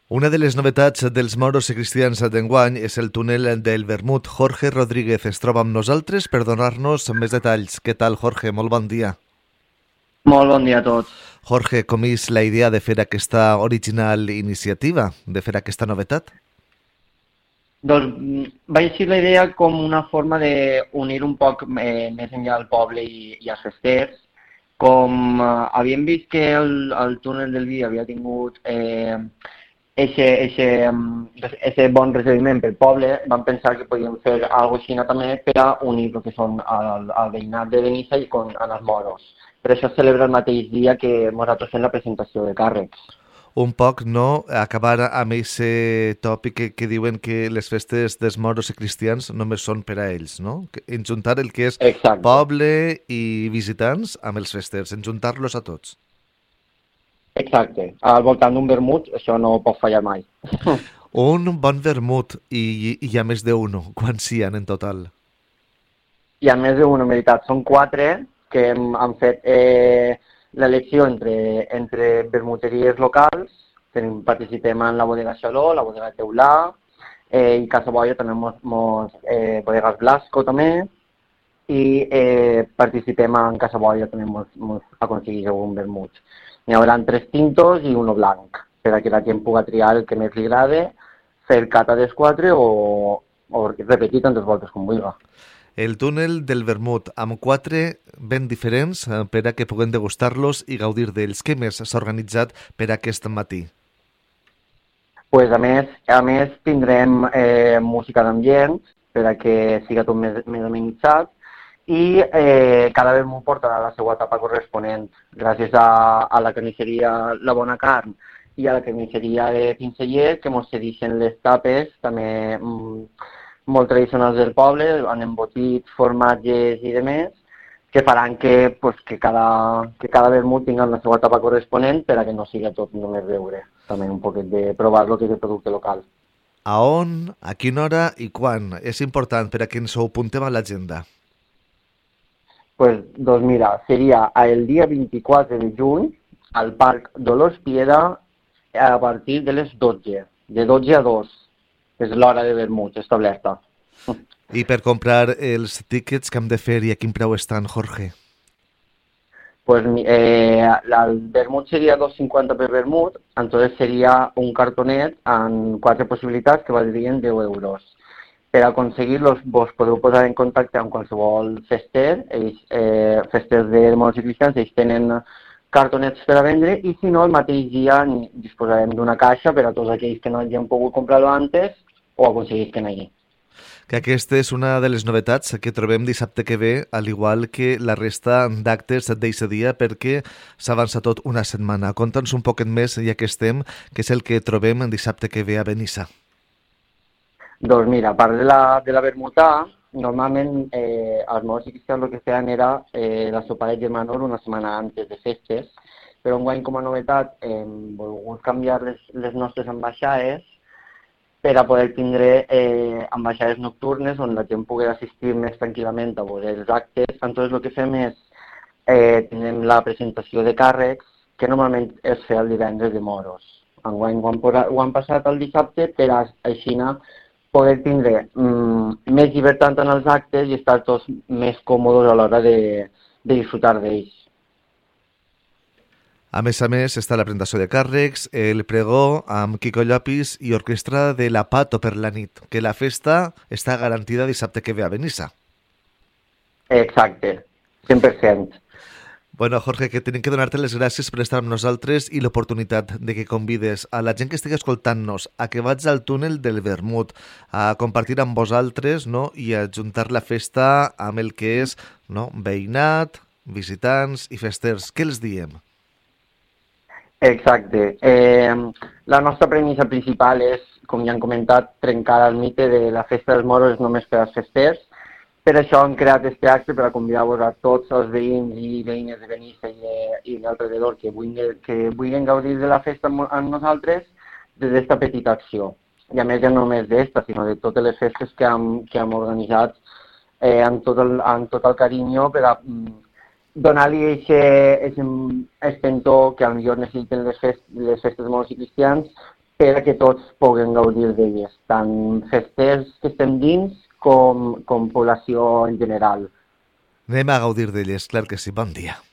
Una de les novetats dels moros i cristians d'enguany és el túnel del Vermut. Jorge Rodríguez es troba amb nosaltres per donar-nos més detalls. Què tal, Jorge? Molt bon dia. Molt bon dia a tots. Jorge, com és la idea de fer aquesta original iniciativa, de fer aquesta novetat? Doncs va eixir la idea com una forma d'unir un poc més enllà el poble i els festers. Com havíem vist que el túnel del vi havia tingut ese bon recibiment pel poble, vam pensar que podíem fer alguna cosa així també per a unir el que són el veïnat de Benissa i amb els moros. Per això es celebra el mateix dia que nosaltres fem la presentació de càrrecs. Un poc, no?, acabar amb aquest tòpic que diuen que les festes dels moros i cristians només són per a ells, no? Enjuntar el que és Exacte. poble i visitants amb els festers, enjuntar-los a tots. Exacte. Al voltant d'un vermut, això no pot fallar mai. Un bon vermut i hi ha més d'un. Quants hi ha en total? Hi ha més d'un, en veritat. Són 4 que han fet l'elecció entre vermuteries locals. Participem en la bodega Xaló, la bodega Teulà, i Casa Boia també bodegas Blasco també, i participem en Casa Boia també mos aconsegueix algun vermut. N'hi haurà 3 tintos i 1 blanc, per a que la gent pugui triar el que més li agrada, fer cata dels 4 o repetir tantes voltes com vulgui. El túnel del vermut, amb 4 ben diferents per a que puguem degustar-los i gaudir d'ells. Què més s'ha organitzat per aquest matí? Pues a més tindrem música d'ambient per a que siga tot més amenitzat i cada vermut portarà la seva etapa corresponent. Gràcies a la carnisseria La Bona Carn i a la carnisseria de Pinceller, que ens cedeixen les tapes, també molt tradicionals del poble, amb embotits, formatges i demés, que faran que cada vermut tingui la seva etapa corresponent per a que no sigui tot només beure. També un poquet de provar lo que és el producte local. A on, a quina hora i quan? És important per a que ens ho apuntem a l'agenda. Doncs mira, seria el dia 24 de juny al Parc Dolors Piera a partir de les 12, de 12 a 2. És l'hora de vermut establerta. I per comprar els tíquets que hem de fer i a quin preu estan, Jorge? El vermut seria 2,50 per vermut, entonces seria un cartonet amb 4 possibilitats que valdrien 10 euros. Per aconseguir-los vos podeu posar en contacte amb qualsevol fester, festers de moros i cristians, ells tenen cartonets per a vendre i si no el mateix dia disposarem d'una caixa per a tots aquells que no hagin pogut comprar-lo antes o aconseguisquen allí. Que aquesta és una de les novetats que trobem dissabte que ve, al igual que la resta d'actes d'aquest dia, perquè s'avança tot una setmana. Conta'ns un poquet més, ja que estem, què és el que trobem dissabte que ve a Benissa. Doncs mira, a part de la vermutà, normalment els moros i cristians el que feien era la sopa de germanor una setmana antes de festes, però enguany com a novetat hem volgut canviar les nostres ambaixades per a poder tindre ambaixades nocturnes on la gent pugui assistir més tranquil·lament a veure els actes. Entonces el que fem és tenim la presentació de càrrecs que normalment es feia el divendres de moros. Enguany ho han passat el dissabte per a així poder tindre més llibertat en els actes i estar tots més còmodes a l'hora de disfrutar d'ells. A més, està la presentació de càrrecs, el pregó amb Quico Llopis i orquestra de la Pato per la nit, que la festa està garantida dissabte que ve a Benissa. Exacte, 100%. Bueno, Jorge, que tenim que donar-te les gràcies per estar amb nosaltres i l'oportunitat de que convides a la gent que estigui escoltant-nos a que vaig al túnel del vermut, a compartir amb vosaltres, no?, i a juntar la festa amb el que és, no?, veïnat, visitants i festers. Què els diem? Exacte. La nostra premissa principal és, com ja han comentat, trencar el mite de la festa dels moros és només per als festers. Per això hem creat aquest acte per a convidar-vos a tots els veïns i veïnes de Benissa i d'alrededor que vulguin gaudir de la festa amb nosaltres des d'esta petita acció. I a més ja no només d'esta, sinó de totes les festes que hem organitzat amb tot el carinyo per a donar-li aquest espentó que potser necessiten les festes de moros i cristians per a que tots puguen gaudir d'elles, tant festers que estem dins com població en general. Anem a gaudir d'elles, clar que sí. Bon dia.